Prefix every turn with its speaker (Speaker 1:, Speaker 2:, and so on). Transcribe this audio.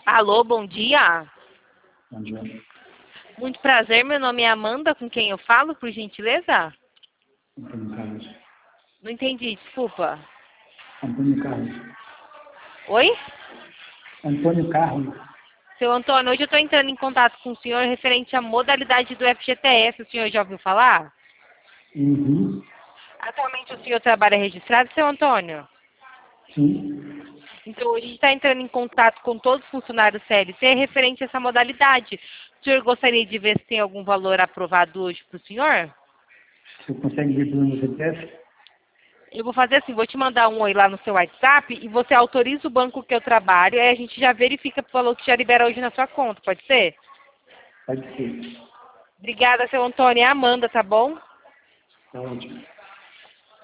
Speaker 1: Alô, bom dia.
Speaker 2: Bom dia.
Speaker 1: Muito prazer, meu nome é Amanda, com quem eu falo, por gentileza?
Speaker 2: Antônio Carlos.
Speaker 1: Não entendi, desculpa.
Speaker 2: Antônio Carlos.
Speaker 1: Oi?
Speaker 2: Antônio Carlos.
Speaker 1: Seu Antônio, hoje eu estou entrando em contato com o senhor referente à modalidade do FGTS. O senhor já ouviu falar?
Speaker 2: Uhum.
Speaker 1: Atualmente o senhor trabalha registrado, seu Antônio?
Speaker 2: Sim.
Speaker 1: Então, hoje a gente está entrando em contato com todos os funcionários CLT referente a essa modalidade. O senhor gostaria de ver se tem algum valor aprovado hoje para o senhor?
Speaker 2: Você consegue ver pelo meu CPF?
Speaker 1: Eu vou fazer assim, vou te mandar um oi lá no seu WhatsApp e você autoriza o banco que eu trabalho, aí a gente já verifica o valor que já libera hoje na sua conta, pode ser?
Speaker 2: Pode ser.
Speaker 1: Obrigada, seu Antônio. É a Amanda, tá bom?
Speaker 2: Tá ótimo.